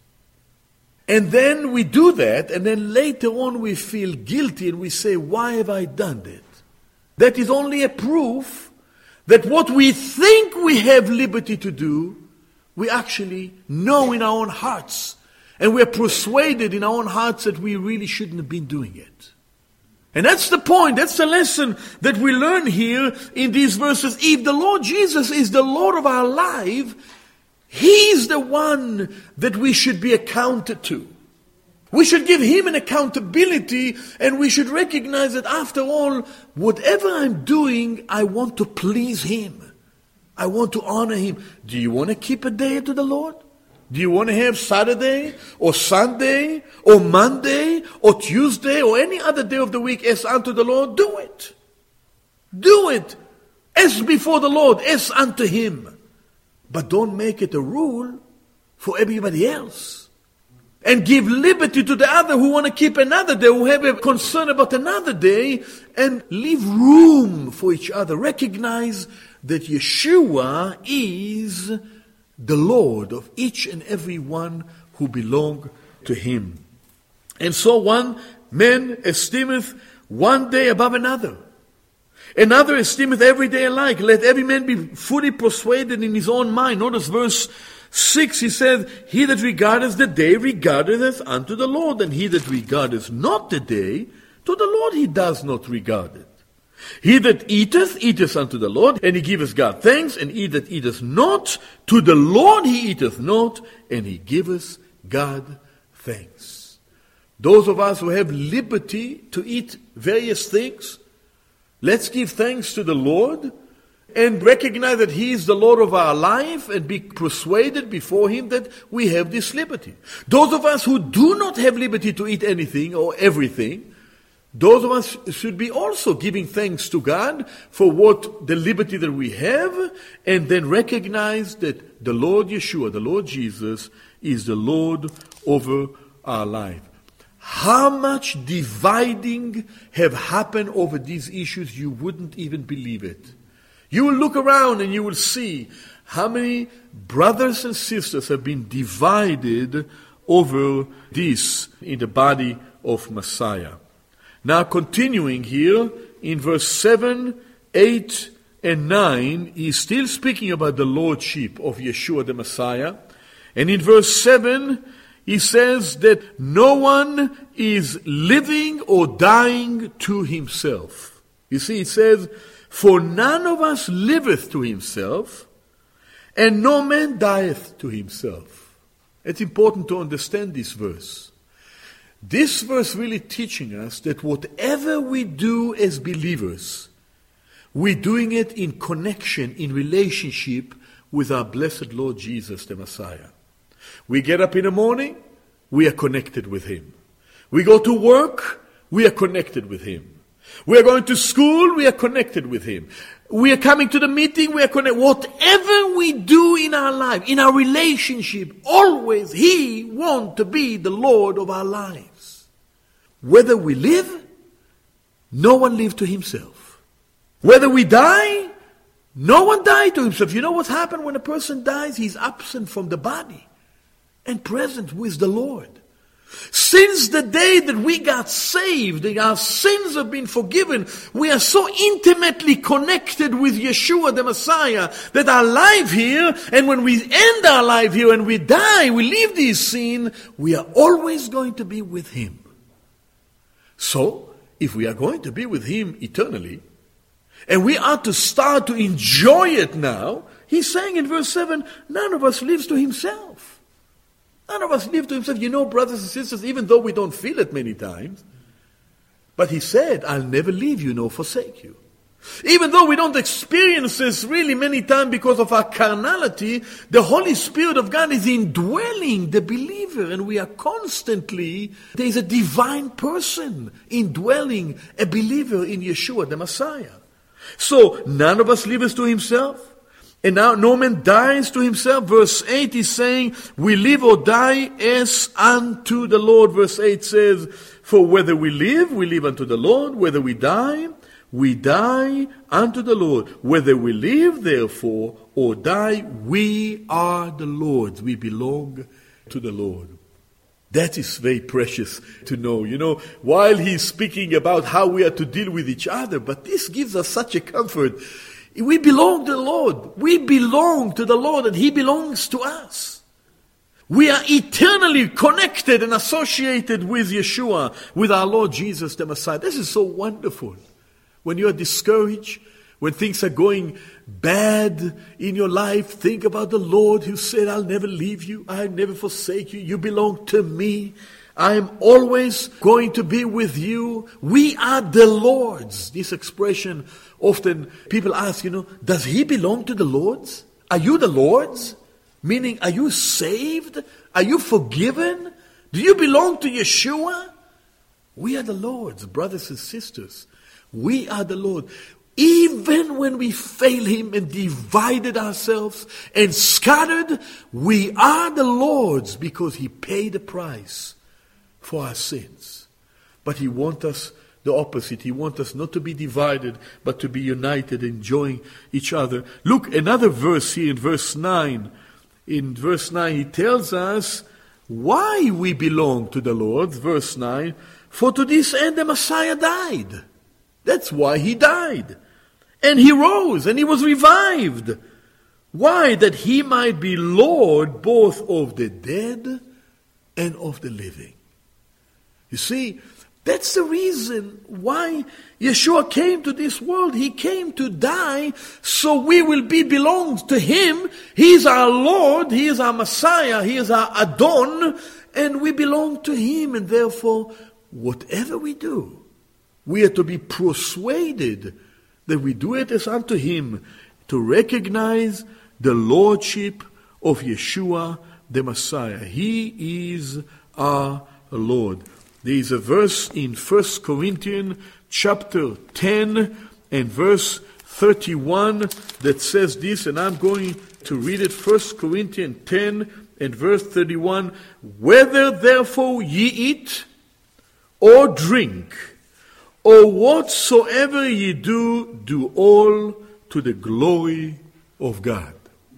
and then we do that, and then later on we feel guilty and we say, why have I done that? That is only a proof that what we think we have liberty to do, we actually know in our own hearts. And we are persuaded in our own hearts that we really shouldn't have been doing it. And that's the point, that's the lesson that we learn here in these verses. If the Lord Jesus is the Lord of our life, He's the one that we should be accounted to. We should give Him an accountability, and we should recognize that after all, whatever I'm doing, I want to please Him. I want to honor Him. Do you want to keep a day to the Lord? Do you want to have Saturday or Sunday or Monday or Tuesday or any other day of the week as unto the Lord? Do it. Do it as before the Lord, as unto Him. But don't make it a rule for everybody else. And give liberty to the other who want to keep another day, who have a concern about another day, and leave room for each other. Recognize that Yeshua is the Lord of each and every one who belong to Him. And so one man esteemeth one day above another. Another esteemeth every day alike. Let every man be fully persuaded in his own mind. Notice verse six, he says, he that regardeth the day regardeth unto the Lord, and he that regardeth not the day, to the Lord he does not regard it. He that eateth, eateth unto the Lord, and he giveth God thanks, and he that eateth not, to the Lord he eateth not, and he giveth God thanks. Those of us who have liberty to eat various things, let's give thanks to the Lord and recognize that He is the Lord of our life and be persuaded before Him that we have this liberty. Those of us who do not have liberty to eat anything or everything, those of us should be also giving thanks to God for what the liberty that we have, and then recognize that the Lord Yeshua, the Lord Jesus, is the Lord over our life. How much dividing have happened over these issues, you wouldn't even believe it. You will look around and you will see how many brothers and sisters have been divided over this in the body of Messiah. Now continuing here in verse seven, eight, and nine, he's still speaking about the lordship of Yeshua the Messiah. And in verse seven, he says that no one is living or dying to himself. You see, it says, for none of us liveth to himself, and no man dieth to himself. It's important to understand this verse. This verse really teaching us that whatever we do as believers, we're doing it in connection, in relationship with our blessed Lord Jesus the Messiah. We get up in the morning, we are connected with Him. We go to work, we are connected with Him. We are going to school, we are connected with Him. We are coming to the meeting, we are connected. Whatever we do in our life, in our relationship, always He wants to be the Lord of our lives. Whether we live, no one lives to himself. Whether we die, no one died to himself. You know what's happened when a person dies? He's absent from the body and present with the Lord. Since the day that we got saved, that our sins have been forgiven, we are so intimately connected with Yeshua the Messiah that our life here, and when we end our life here and we die, we leave this scene, we are always going to be with Him. So, if we are going to be with Him eternally, and we are to start to enjoy it now, He's saying in verse seven, none of us lives to himself. None of us live to himself. You know, brothers and sisters, even though we don't feel it many times, but He said, I'll never leave you nor forsake you. Even though we don't experience this really many times because of our carnality, the Holy Spirit of God is indwelling the believer, and we are constantly, there is a divine person indwelling a believer in Yeshua the Messiah. So, none of us lives to himself. And now no man dies to himself. Verse eight is saying, we live or die as unto the Lord. Verse eight says, for whether we live, we live unto the Lord. Whether we die, we die unto the Lord. Whether we live, therefore, or die, we are the Lord's. We belong to the Lord. That is very precious to know. You know, while he's speaking about how we are to deal with each other, but this gives us such a comfort. We belong to the Lord. We belong to the Lord, and He belongs to us. We are eternally connected and associated with Yeshua, with our Lord Jesus the Messiah. This is so wonderful. When you are discouraged, when things are going bad in your life, think about the Lord who said, I'll never leave you, I'll never forsake you, you belong to me. I am always going to be with you. We are the Lord's. This expression, often people ask, you know, does He belong to the Lord's? Are you the Lord's? Meaning, are you saved? Are you forgiven? Do you belong to Yeshua? We are the Lord's, brothers and sisters. We are the Lord. Even when we fail Him and divided ourselves and scattered, we are the Lord's because He paid the price for our sins. But He wants us the opposite. He wants us not to be divided, but to be united, enjoying each other. Look, another verse here in verse nine. In verse nine, He tells us why we belong to the Lord. Verse nine, for to this end the Messiah died. That's why He died. And He rose, and He was revived. Why? That He might be Lord both of the dead and of the living. You see, that's the reason why Yeshua came to this world. He came to die so we will be belonged to Him. He is our Lord, He is our Messiah, He is our Adon, and we belong to Him. And therefore, whatever we do, we are to be persuaded that we do it as unto Him, to recognize the Lordship of Yeshua the Messiah. He is our Lord. There is a verse in First Corinthians chapter ten and verse thirty-one that says this, and I'm going to read it. First Corinthians ten and verse thirty-one. Whether therefore ye eat or drink, or whatsoever ye do, do all to the glory of God.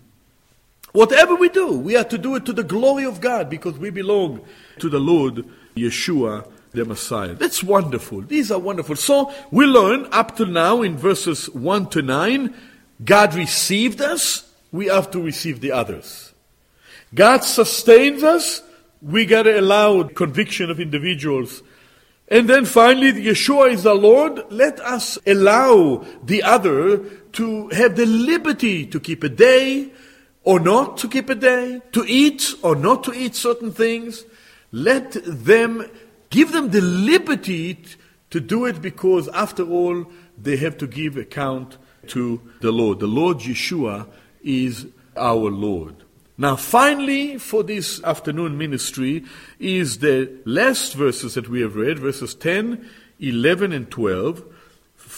Whatever we do, we are to do it to the glory of God because we belong to the Lord Yeshua the Messiah. That's wonderful. These are wonderful. So we learn up to now in verses one to nine, God received us, we have to receive the others. God sustains us, we got to allow conviction of individuals. And then finally, Yeshua is our Lord. Let us allow the other to have the liberty to keep a day or not to keep a day, to eat or not to eat certain things. Let them, give them the liberty to do it because after all, they have to give account to the Lord. The Lord Yeshua is our Lord. Now finally, for this afternoon ministry, is the last verses that we have read, verses ten, eleven, and twelve.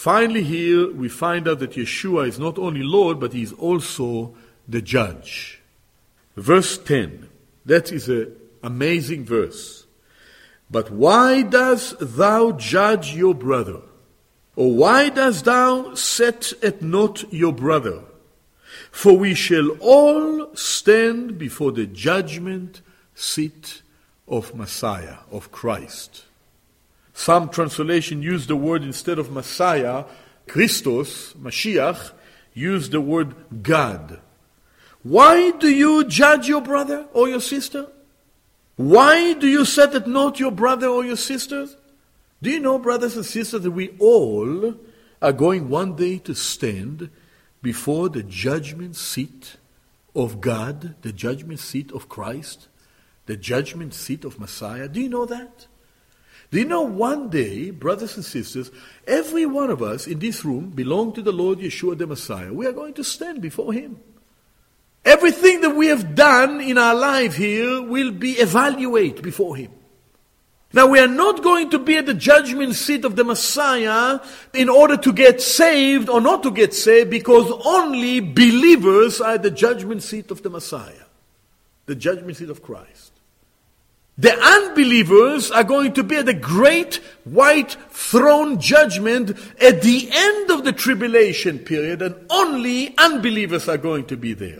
finally here we find out that Yeshua is not only Lord, but he is also the judge. Verse ten, that is an amazing verse. But why dost thou judge your brother? Or why dost thou set at naught your brother? For we shall all stand before the judgment seat of Messiah, of Christ. Some translation use the word instead of Messiah, Christos, Mashiach, use the word God. Why do you judge your brother or your sister? Why do you set at naught your brother or your sisters? Do you know, brothers and sisters, that we all are going one day to stand before the judgment seat of God, the judgment seat of Christ, the judgment seat of Messiah? Do you know that? Do you know one day, brothers and sisters, every one of us in this room belong to the Lord Yeshua the Messiah. We are going to stand before him. Everything that we have done in our life here will be evaluated before him. Now, we are not going to be at the judgment seat of the Messiah in order to get saved or not to get saved, because only believers are at the judgment seat of the Messiah, the judgment seat of Christ. The unbelievers are going to be at the great white throne judgment at the end of the tribulation period, and only unbelievers are going to be there.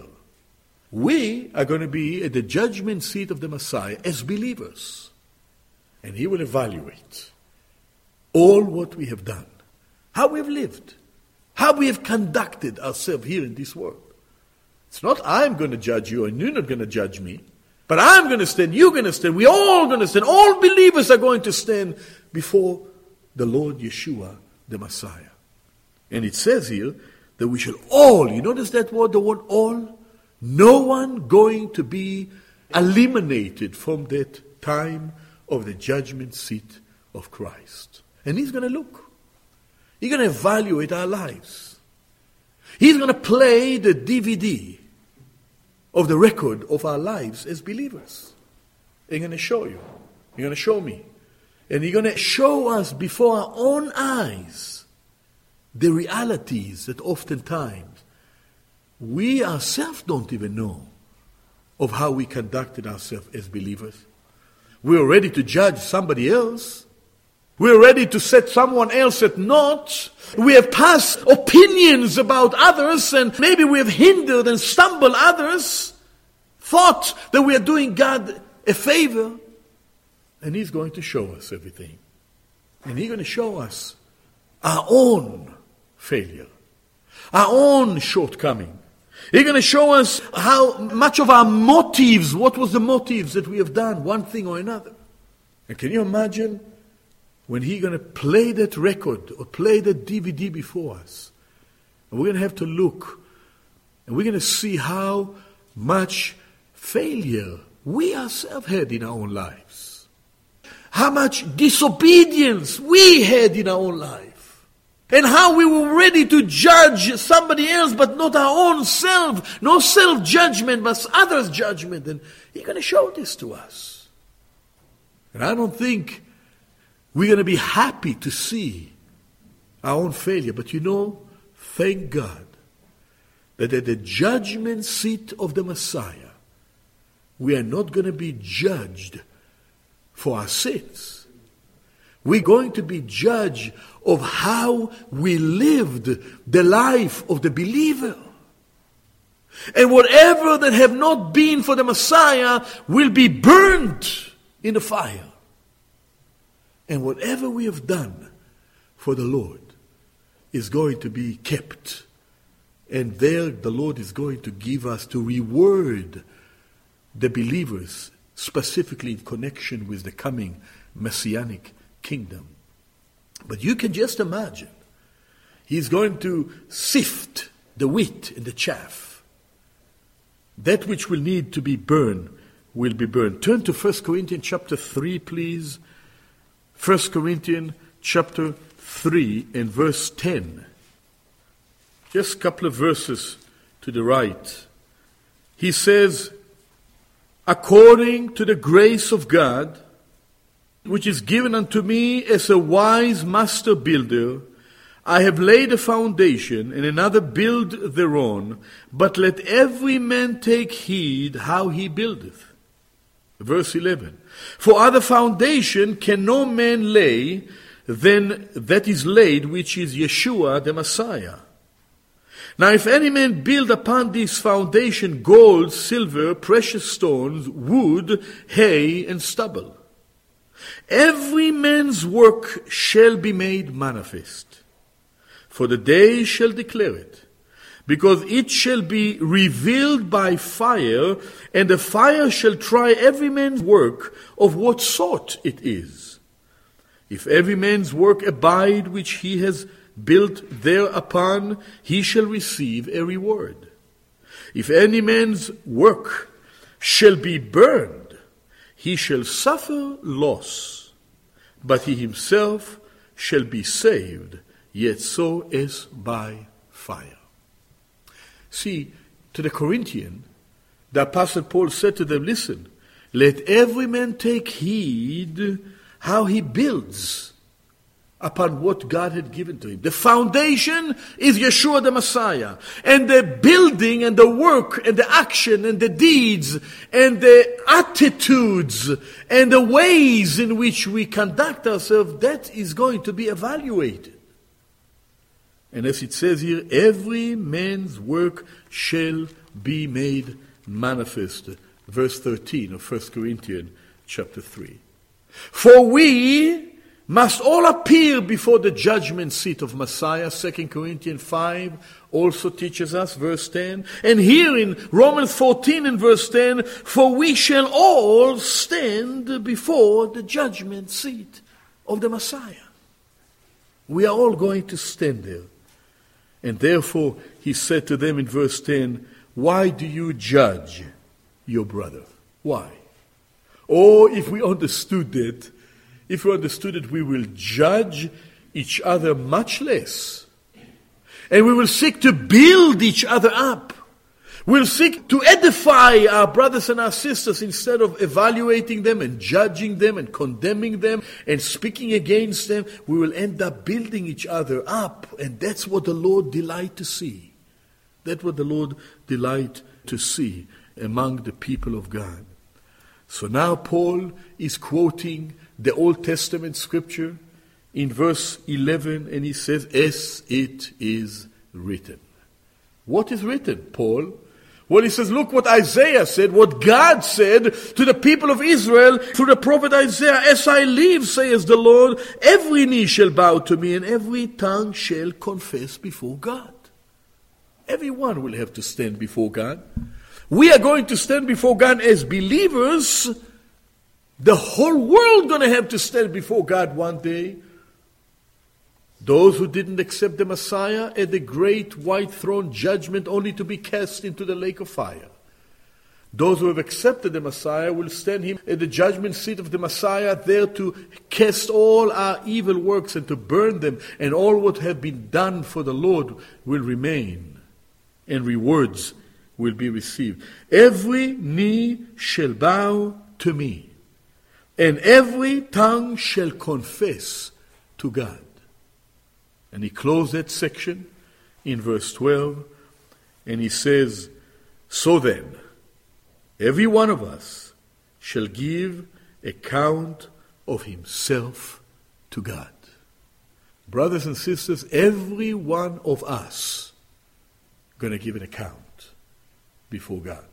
We are going to be at the judgment seat of the Messiah as believers. And he will evaluate all what we have done, how we have lived, how we have conducted ourselves here in this world. It's not I'm going to judge you and you're not going to judge me, but I'm going to stand, you're going to stand, we're all going to stand, all believers are going to stand before the Lord Yeshua, the Messiah. And it says here that we shall all, you notice that word, the word all? No one going to be eliminated from that time of the judgment seat of Christ. And he's going to look. He's going to evaluate our lives. He's going to play the D V D of the record of our lives as believers. He's going to show you. He's going to show me. And he's going to show us before our own eyes the realities that oftentimes we ourselves don't even know of how we conducted ourselves as believers. We're ready to judge somebody else. We're ready to set someone else at naught. We have passed opinions about others, and maybe we have hindered and stumbled others, thought that we are doing God a favor. And he's going to show us everything. And he's going to show us our own failure, our own shortcoming. He's going to show us how much of our motives, what was the motives that we have done, one thing or another. And can you imagine when he's going to play that record or play that D V D before us? And we're going to have to look, and we're going to see how much failure we ourselves had in our own lives. How much disobedience we had in our own life. And how we were ready to judge somebody else, but not our own self. No self-judgment, but others' judgment. And he's going to show this to us. And I don't think we're going to be happy to see our own failure. But you know, thank God that at the judgment seat of the Messiah, we are not going to be judged for our sins. We're going to be judged of how we lived the life of the believer. And whatever that have not been for the Messiah will be burnt in the fire. And whatever we have done for the Lord is going to be kept. And there the Lord is going to give us to reward the believers, specifically in connection with the coming Messianic kingdom. But you can just imagine, he's going to sift the wheat and the chaff. That which will need to be burned will be burned. Turn to First Corinthians chapter three, please. First Corinthians chapter three and verse ten. Just a couple of verses to the right. He says, according to the grace of God, which is given unto me as a wise master builder, I have laid a foundation, and another build thereon, but let every man take heed how he buildeth. Verse eleven. For other foundation can no man lay than that is laid, which is Yeshua the Messiah. Now if any man build upon this foundation gold, silver, precious stones, wood, hay, and stubble, every man's work shall be made manifest. For the day shall declare it, because it shall be revealed by fire, and the fire shall try every man's work of what sort it is. If every man's work abide which he has built thereupon, he shall receive a reward. If any man's work shall be burned, he shall suffer loss, but he himself shall be saved, yet so as by fire. See, to the Corinthian, the Apostle Paul said to them, listen, let every man take heed how he builds upon what God had given to him. The foundation is Yeshua the Messiah. And the building and the work and the action and the deeds and the attitudes and the ways in which we conduct ourselves, that is going to be evaluated. And as it says here, every man's work shall be made manifest. Verse thirteen of First Corinthians chapter three. For we must all appear before the judgment seat of Messiah. Second Corinthians five also teaches us, verse ten. And here in Romans fourteen and verse ten, for we shall all stand before the judgment seat of the Messiah. We are all going to stand there. And therefore he said to them in verse ten, why do you judge your brother? Why? Or if we understood that, if we understood it, we will judge each other much less. And we will seek to build each other up. We'll seek to edify our brothers and our sisters instead of evaluating them and judging them and condemning them and speaking against them. We will end up building each other up. And that's what the Lord delights to see. That's what the Lord delights to see among the people of God. So now Paul is quoting the Old Testament scripture in verse eleven, and he says, as it is written. What is written, Paul? Well, he says, look what Isaiah said, what God said to the people of Israel through the prophet Isaiah. As I live, says the Lord, every knee shall bow to me, and every tongue shall confess before God. Everyone will have to stand before God. We are going to stand before God as believers. The whole world going to have to stand before God one day. Those who didn't accept the Messiah at the great white throne judgment, only to be cast into the lake of fire. Those who have accepted the Messiah will stand him at the judgment seat of the Messiah, there to cast all our evil works and to burn them, and all what have been done for the Lord will remain, and rewards will be received. Every knee shall bow to me, and every tongue shall confess to God. And he closed that section in verse twelve, and he says, so then, every one of us shall give account of himself to God. Brothers and sisters, every one of us going to give an account before God.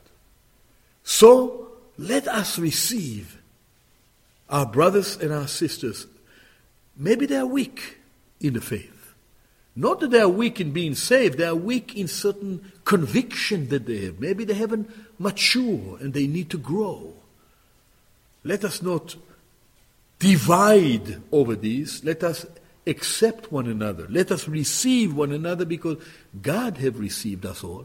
So let us receive our brothers and our sisters. Maybe they are weak in the faith. Not that they are weak in being saved, they are weak in certain conviction that they have. Maybe they haven't matured and they need to grow. Let us not divide over these. Let us accept one another. Let us receive one another, because God have received us all.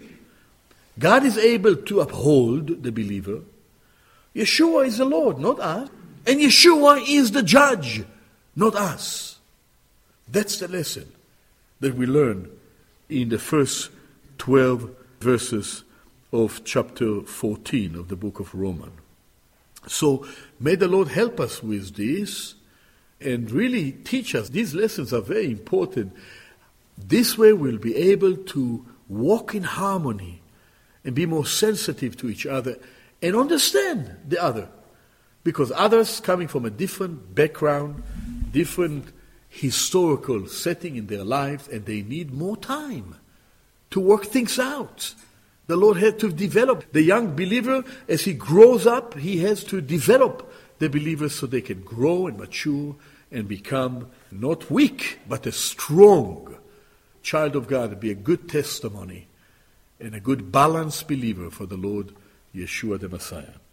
God is able to uphold the believer. Yeshua is the Lord, not us. And Yeshua is the judge, not us. That's the lesson that we learn in the first twelve verses of chapter fourteen of the book of Romans. So may the Lord help us with this, and really teach us. These lessons are very important. This way we'll be able to walk in harmony and be more sensitive to each other and understand the other. Because others coming from a different background, different historical setting in their lives, and they need more time to work things out. The Lord had to develop the young believer. As he grows up, he has to develop the believers so they can grow and mature and become not weak, but a strong child of God, and be a good testimony and a good balanced believer for the Lord Yeshua the Messiah.